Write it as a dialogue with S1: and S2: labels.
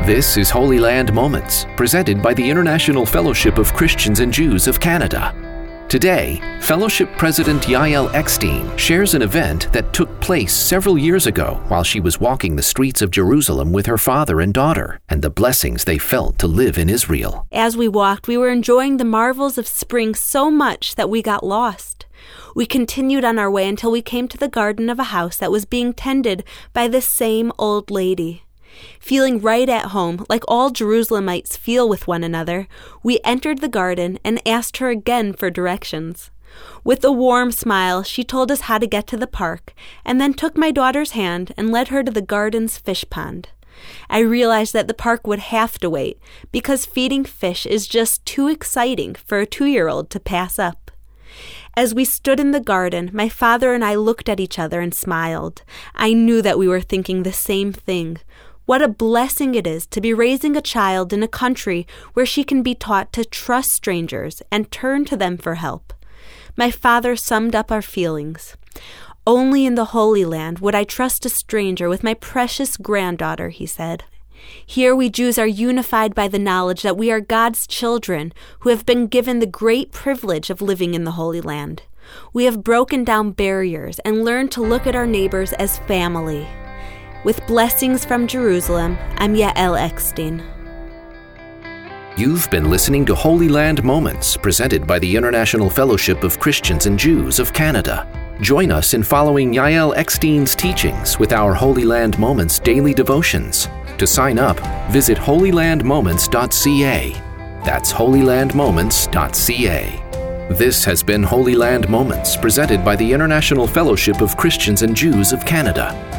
S1: This is Holy Land Moments, presented by the International Fellowship of Christians and Jews of Canada. Today, Fellowship President Yael Eckstein shares an event that took place several years ago while she was walking the streets of Jerusalem with her father and daughter, and the blessings they felt to live in Israel.
S2: As we walked, we were enjoying the marvels of spring so much that we got lost. We continued on our way until we came to the garden of a house that was being tended by this same old lady. Feeling right at home, like all Jerusalemites feel with one another, we entered the garden and asked her again for directions. With a warm smile, she told us how to get to the park, and then took my daughter's hand and led her to the garden's fish pond. I realized that the park would have to wait, because feeding fish is just too exciting for a 2-year-old to pass up. As we stood in the garden, my father and I looked at each other and smiled. I knew that we were thinking the same thing. What a blessing it is to be raising a child in a country where she can be taught to trust strangers and turn to them for help. My father summed up our feelings. Only in the Holy Land would I trust a stranger with my precious granddaughter, he said. Here we Jews are unified by the knowledge that we are God's children who have been given the great privilege of living in the Holy Land. We have broken down barriers and learned to look at our neighbors as family. With blessings from Jerusalem, I'm Yael Eckstein.
S1: You've been listening to Holy Land Moments, presented by the International Fellowship of Christians and Jews of Canada. Join us in following Yael Eckstein's teachings with our Holy Land Moments daily devotions. To sign up, visit holylandmoments.ca. That's holylandmoments.ca. This has been Holy Land Moments, presented by the International Fellowship of Christians and Jews of Canada.